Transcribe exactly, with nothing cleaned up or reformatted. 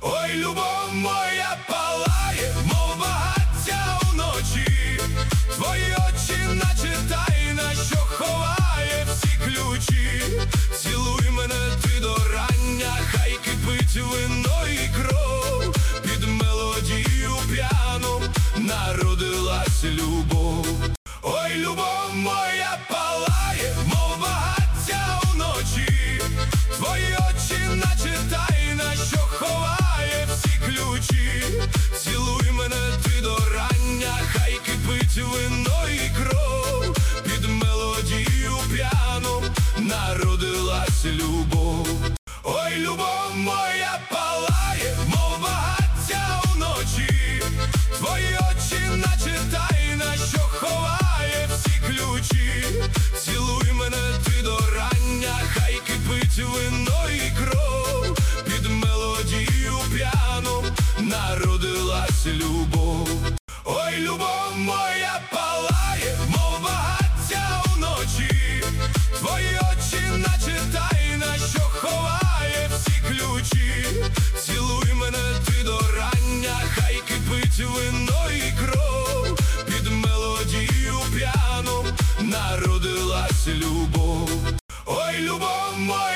Ой, любов моя палає, мов багаття уночі. Твої очі, наче тайна, що ховає всі ключі. Цілуй мене ти до рання, хай кипить вино і кров. Під мелодію п'яну народилась любов. Ой, любов моя палає, мов багаття уночі. Твої очі, наче тайна, що ховає всі ключі. Цілуй мене ти до рання, хай кипить вино і кров. Під мелодію п'яну народилась любов. Ой, любов моя палає, мов багаття уночі. Твої очі, наче тайна, що ховає всі ключі. Цілуй мене ти до рання, хай кипить вино і кров. Під мелодію п'яну народилась любов. Ой, любов моя палає, мов багаття уночі. Твої очі, наче тайна, що ховає всі ключі. Цілуй мене ти до рання, хай кипить вино і кров. Під мелодію п'яну народилась любов. Ой, любов моя